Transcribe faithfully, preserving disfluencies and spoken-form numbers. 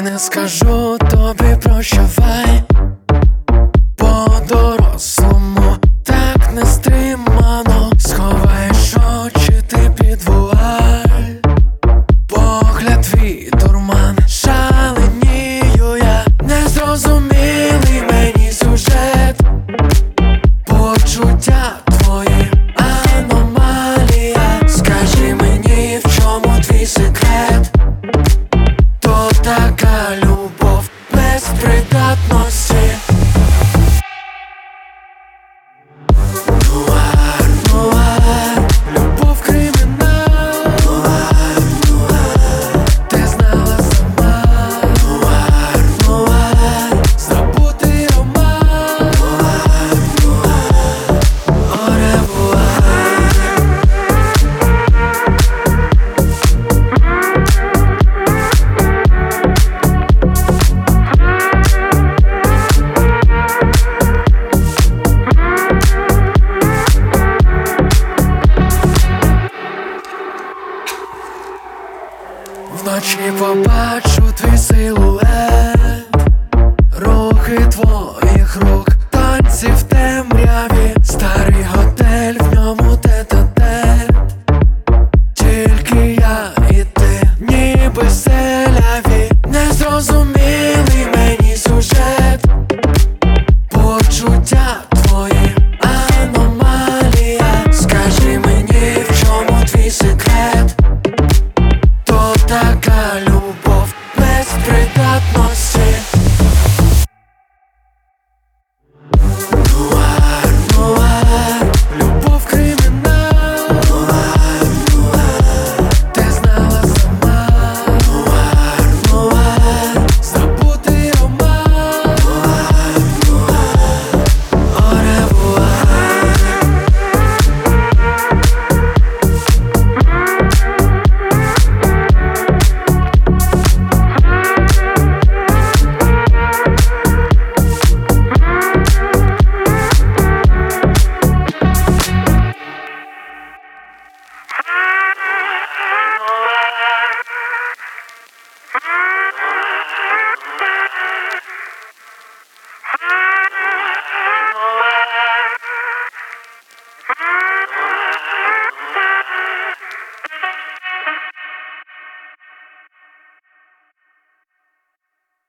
не скажу тобі прощавай, по-дорослому так не стримано. Сховаєш очі ти під вуаль, погляд твій дурман, шаленію я. Незрозумілий мені сюжет, почуття твої аномалія. Скажи мені, в чому твій секрет? То така любов без придатності. Нуар, нуар, любов кримінал. Нуар, нуар, ти знала сама. Нуар, нуар, забутий роман. Нуар, нуар, au revoir. Вночі побачу твій силует.